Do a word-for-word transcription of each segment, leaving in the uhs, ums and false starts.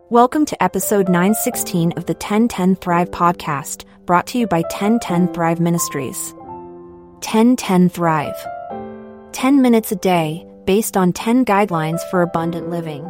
Welcome to episode nine sixteen of the ten ten Thrive podcast, brought to you by ten ten Thrive Ministries. ten ten Thrive. ten minutes a day, based on ten guidelines for abundant living.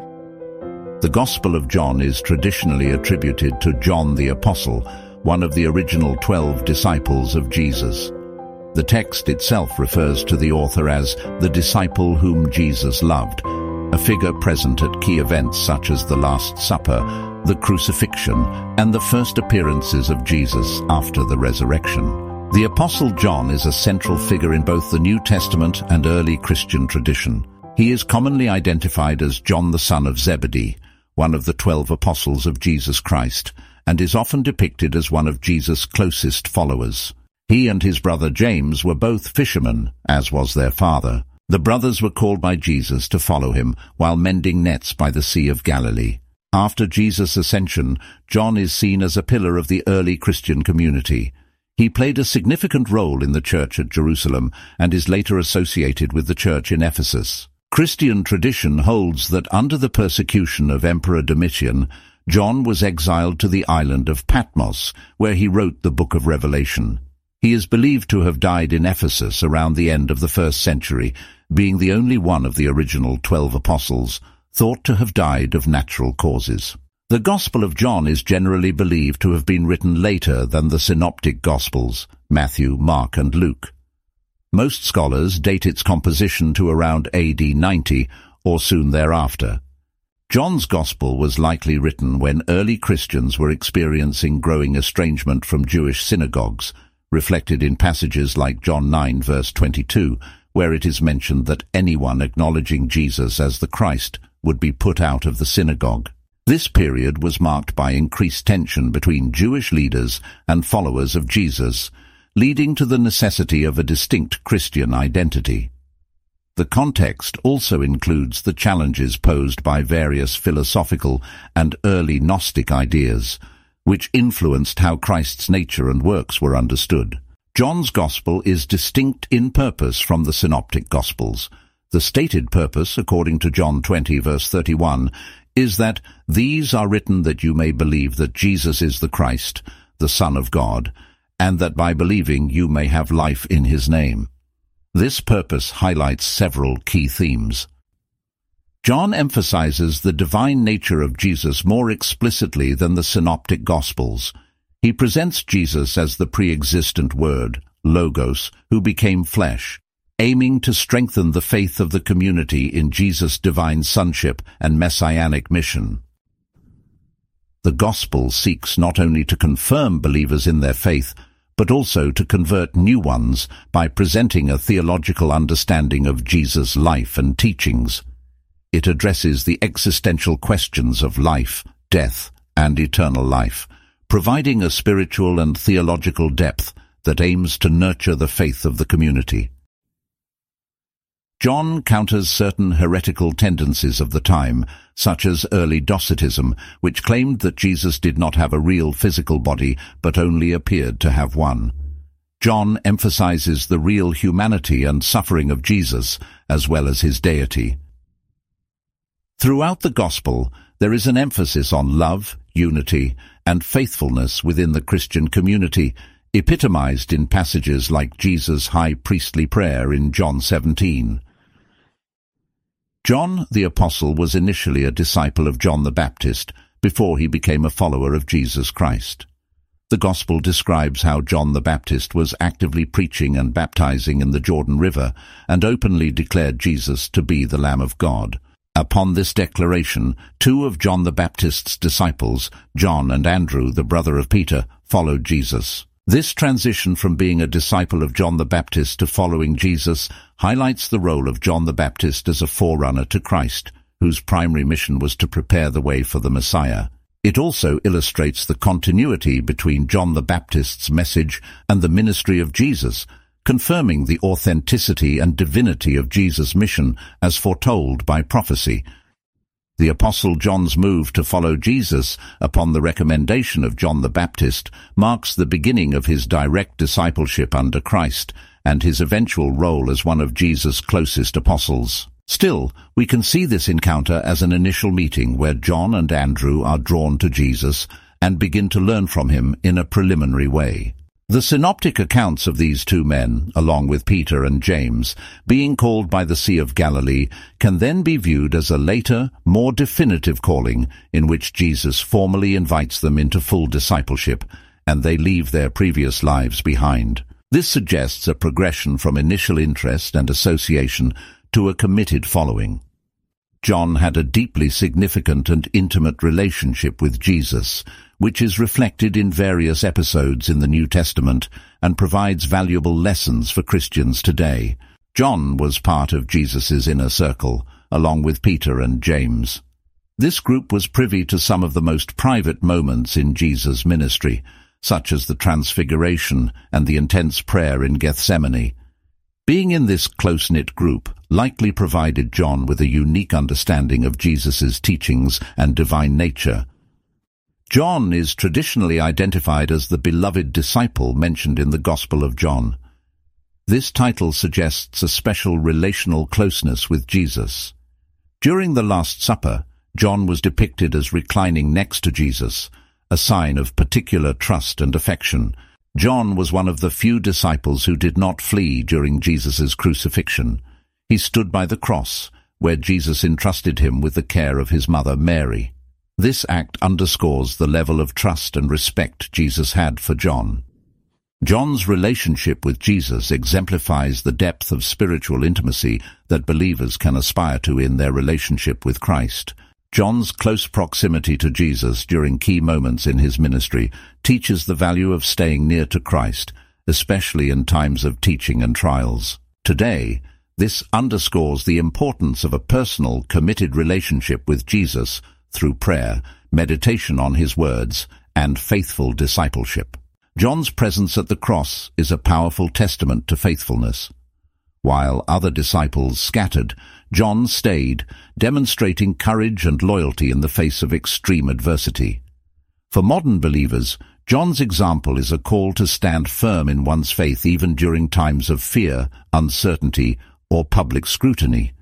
The Gospel of John is traditionally attributed to John the Apostle, one of the original twelve disciples of Jesus. The text itself refers to the author as the disciple whom Jesus loved, a figure present at key events such as the Last Supper, the crucifixion, and the first appearances of Jesus after the resurrection. The Apostle John is a central figure in both the New Testament and early Christian tradition. He is commonly identified as John the son of Zebedee, one of the twelve apostles of Jesus Christ, and is often depicted as one of Jesus' closest followers. He and his brother James were both fishermen, as was their father. The brothers were called by Jesus to follow him while mending nets by the Sea of Galilee. After Jesus' ascension, John is seen as a pillar of the early Christian community. He played a significant role in the church at Jerusalem and is later associated with the church in Ephesus. Christian tradition holds that under the persecution of Emperor Domitian, John was exiled to the island of Patmos, where he wrote the book of Revelation. He is believed to have died in Ephesus around the end of the first century, being the only one of the original twelve apostles thought to have died of natural causes. The Gospel of John is generally believed to have been written later than the Synoptic Gospels, Matthew, Mark, and Luke. Most scholars date its composition to around A D ninety or soon thereafter. John's Gospel was likely written when early Christians were experiencing growing estrangement from Jewish synagogues, reflected in passages like John nine verse twenty-two, where it is mentioned that anyone acknowledging Jesus as the Christ would be put out of the synagogue. This period was marked by increased tension between Jewish leaders and followers of Jesus, leading to the necessity of a distinct Christian identity. The context also includes the challenges posed by various philosophical and early Gnostic ideas, which influenced how Christ's nature and works were understood. John's Gospel is distinct in purpose from the Synoptic Gospels. The stated purpose, according to John twenty verse thirty-one, is that these are written that you may believe that Jesus is the Christ, the Son of God, and that by believing you may have life in his name. This purpose highlights several key themes. John emphasizes the divine nature of Jesus more explicitly than the Synoptic Gospels. He presents Jesus as the pre-existent Word, Logos, who became flesh, aiming to strengthen the faith of the community in Jesus' divine sonship and messianic mission. The Gospel seeks not only to confirm believers in their faith, but also to convert new ones by presenting a theological understanding of Jesus' life and teachings. It addresses the existential questions of life, death, and eternal life, providing a spiritual and theological depth that aims to nurture the faith of the community. John counters certain heretical tendencies of the time, such as early Docetism, which claimed that Jesus did not have a real physical body but only appeared to have one. John emphasizes the real humanity and suffering of Jesus, as well as his deity. Throughout the Gospel, there is an emphasis on love, unity, and faithfulness within the Christian community, epitomized in passages like Jesus' high priestly prayer in John seventeen. John the Apostle was initially a disciple of John the Baptist before he became a follower of Jesus Christ. The Gospel describes how John the Baptist was actively preaching and baptizing in the Jordan River and openly declared Jesus to be the Lamb of God. Upon this declaration, two of John the Baptist's disciples, John and Andrew, the brother of Peter, followed Jesus. This transition from being a disciple of John the Baptist to following Jesus highlights the role of John the Baptist as a forerunner to Christ, whose primary mission was to prepare the way for the Messiah. It also illustrates the continuity between John the Baptist's message and the ministry of Jesus, confirming the authenticity and divinity of Jesus' mission as foretold by prophecy. The Apostle John's move to follow Jesus upon the recommendation of John the Baptist marks the beginning of his direct discipleship under Christ and his eventual role as one of Jesus' closest apostles. Still, we can see this encounter as an initial meeting where John and Andrew are drawn to Jesus and begin to learn from him in a preliminary way. The synoptic accounts of these two men, along with Peter and James, being called by the Sea of Galilee, can then be viewed as a later, more definitive calling in which Jesus formally invites them into full discipleship, and they leave their previous lives behind. This suggests a progression from initial interest and association to a committed following. John had a deeply significant and intimate relationship with Jesus, which is reflected in various episodes in the New Testament and provides valuable lessons for Christians today. John was part of Jesus' inner circle, along with Peter and James. This group was privy to some of the most private moments in Jesus' ministry, such as the Transfiguration and the intense prayer in Gethsemane. Being in this close-knit group likely provided John with a unique understanding of Jesus' teachings and divine nature. John is traditionally identified as the beloved disciple mentioned in the Gospel of John. This title suggests a special relational closeness with Jesus. During the Last Supper, John was depicted as reclining next to Jesus, a sign of particular trust and affection. John was one of the few disciples who did not flee during Jesus' crucifixion. He stood by the cross, where Jesus entrusted him with the care of his mother Mary. This act underscores the level of trust and respect Jesus had for John. John's relationship with Jesus exemplifies the depth of spiritual intimacy that believers can aspire to in their relationship with Christ. John's close proximity to Jesus during key moments in his ministry teaches the value of staying near to Christ, especially in times of teaching and trials. Today, this underscores the importance of a personal, committed relationship with Jesus through prayer, meditation on his words, and faithful discipleship. John's presence at the cross is a powerful testament to faithfulness. While other disciples scattered, John stayed, demonstrating courage and loyalty in the face of extreme adversity. For modern believers, John's example is a call to stand firm in one's faith even during times of fear, uncertainty, or public scrutiny.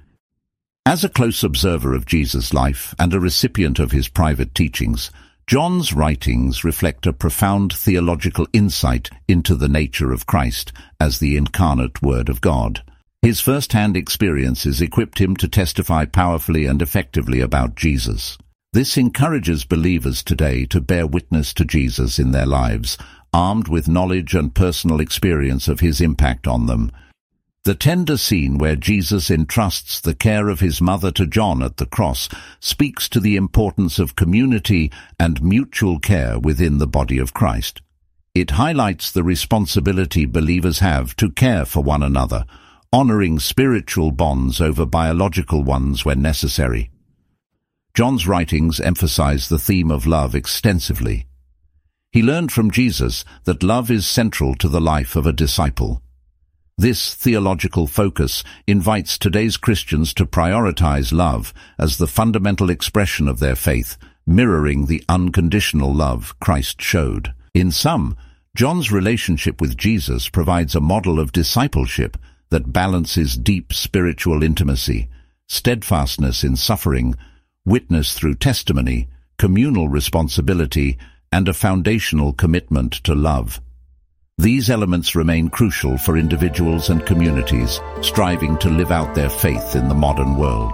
As a close observer of Jesus' life and a recipient of his private teachings, John's writings reflect a profound theological insight into the nature of Christ as the incarnate Word of God. His first-hand experiences equipped him to testify powerfully and effectively about Jesus. This encourages believers today to bear witness to Jesus in their lives, armed with knowledge and personal experience of his impact on them. The tender scene where Jesus entrusts the care of his mother to John at the cross speaks to the importance of community and mutual care within the body of Christ. It highlights the responsibility believers have to care for one another, honoring spiritual bonds over biological ones when necessary. John's writings emphasize the theme of love extensively. He learned from Jesus that love is central to the life of a disciple. This theological focus invites today's Christians to prioritize love as the fundamental expression of their faith, mirroring the unconditional love Christ showed. In sum, John's relationship with Jesus provides a model of discipleship that balances deep spiritual intimacy, steadfastness in suffering, witness through testimony, communal responsibility, and a foundational commitment to love. These elements remain crucial for individuals and communities striving to live out their faith in the modern world.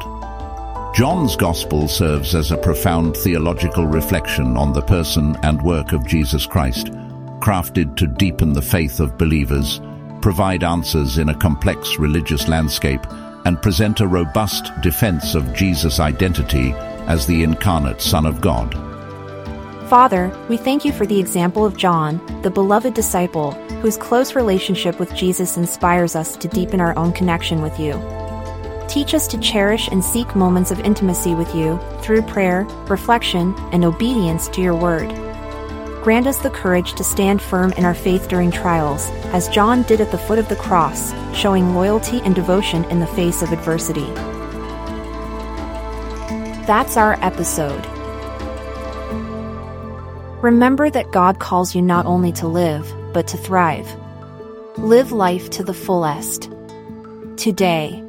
John's Gospel serves as a profound theological reflection on the person and work of Jesus Christ, crafted to deepen the faith of believers, provide answers in a complex religious landscape, and present a robust defense of Jesus' identity as the incarnate Son of God. Father, we thank you for the example of John, the beloved disciple, whose close relationship with Jesus inspires us to deepen our own connection with you. Teach us to cherish and seek moments of intimacy with you through prayer, reflection, and obedience to your word. Grant us the courage to stand firm in our faith during trials, as John did at the foot of the cross, showing loyalty and devotion in the face of adversity. That's our episode. Remember that God calls you not only to live, but to thrive. Live life to the fullest. Today.